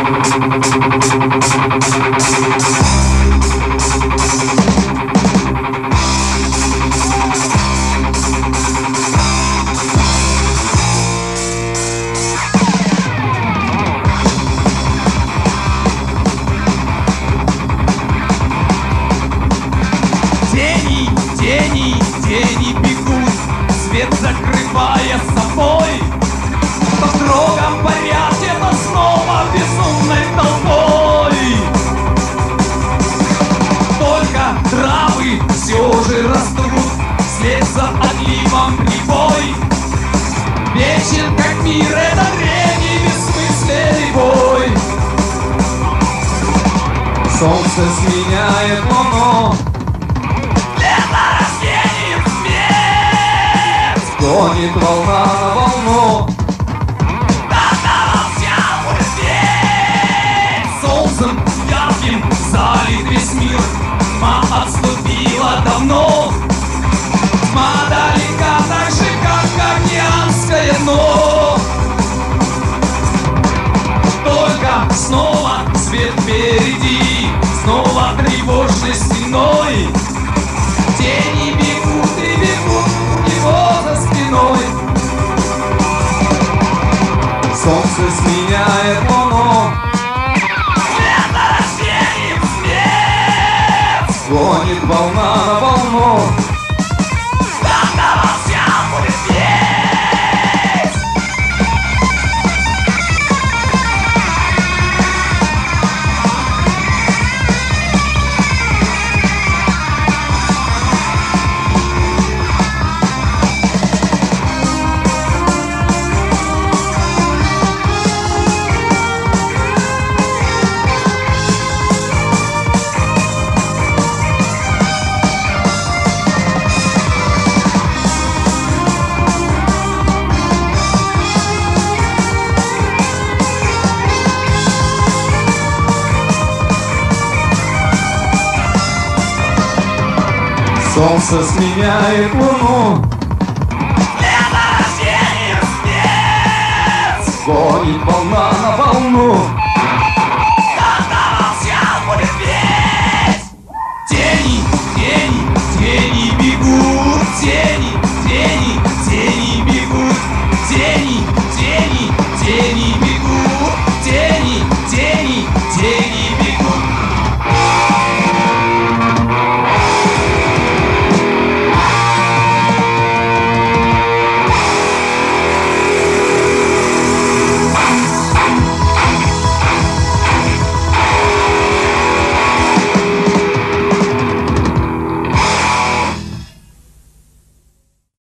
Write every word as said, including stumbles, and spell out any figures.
Тени, тени бегут, свет закрывая собой. В строгом порядке, но снова безумной толпой. Только травы все же растут вслед за отливом прибой. Вечен, как мир, это древний бессмысленный бой. Солнце сменяет луну, гонит волна на волну. Солнцем ярким залит весь мир. Тьма отступила давно. Тьма далека, так же, как океанское дно. Только снова свет впереди, снова тревожность иной. Тени бегут и бегут у него за спиной. Солнце сменяет луну, лето растением смерть. Гонит волна на волну. Тогда во всем будет весть. Солнце сменяет луну, лето растением смерть. Гонит волна на волну. Тогда во всем будет весть. Тени, тени, тени бегут. Тени, тени, тени бегут. Тени.